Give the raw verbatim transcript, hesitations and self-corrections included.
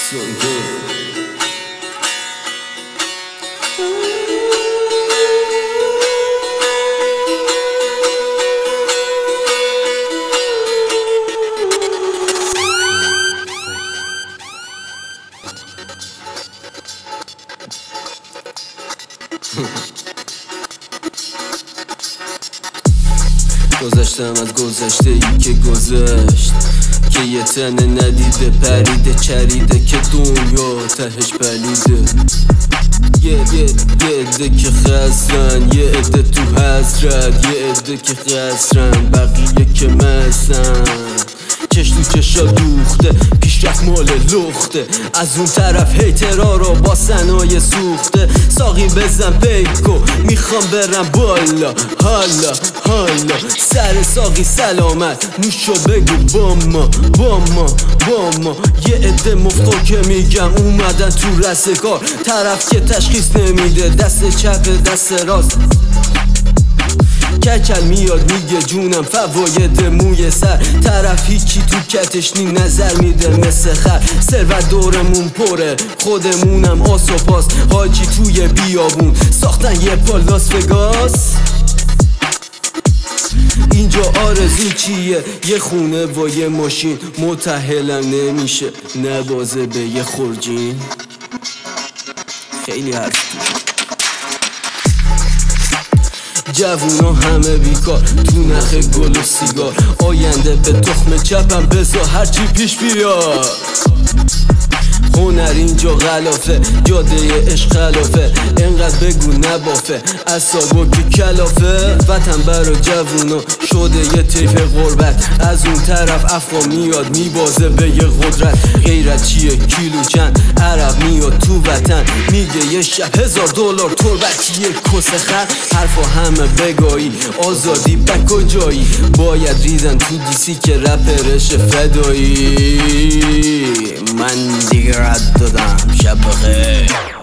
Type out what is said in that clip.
سنگه گذشتم از گذشته ای که گذشت، که یه تنه ندیده پریده چریده که دنیا تهش بلیده. یه یه یه عده که خستن، یه عده تو حسرت، یه عده که خسرن، بقیه که مستن. چش تو چشا دوخته، پیشرفت مال لخته، از اون طرف هیترها رو با سنای سوخته. ساقی بزن پیکو، میخوام برم بالا، حالا حالا سر ساقی سلامت، نوشو بگو با ما با ما با ما. یه عده مفتا که میگم اومدن تو رستگار، طرف که تشخیص نمیده دست چپ دست راست. کچل میاد میگه جونم فواید موی سر، طرف هیچی تو کتش نی نظر میده مثل خر. ثروت دورمون پره، خودمونم آس و پاس، حاجی توی بیابون ساختن یه پا لاس وگاس. اینجا آرزو چیه؟ یه خونه و یه ماشین، متحلم نمیشه نبازه به یه خورجین. خیلی حرف جوونا همه بیکار تو نخ گل و سیگار، آینده به تخم چپم بذار هرچی پیش بیاد. هنر اینجا غلافه، جاده عشق خلافه، انقدر بگو نبافه اصابو که کلافه. وطن برا جوونا شده یه طیف غربت، از اون طرف افغان میاد میبازه به یه قدرت. غیرت چیه کیلو چند، عرب میاد تو وطن میگه یه شب هزار دلار تربت. یه کس خر حرفا همه بگایی، آزادی به کجایی؟ باید ریزن تو دیسی که رپرش فدایی. من دیگه رد دادم، شب بخیر.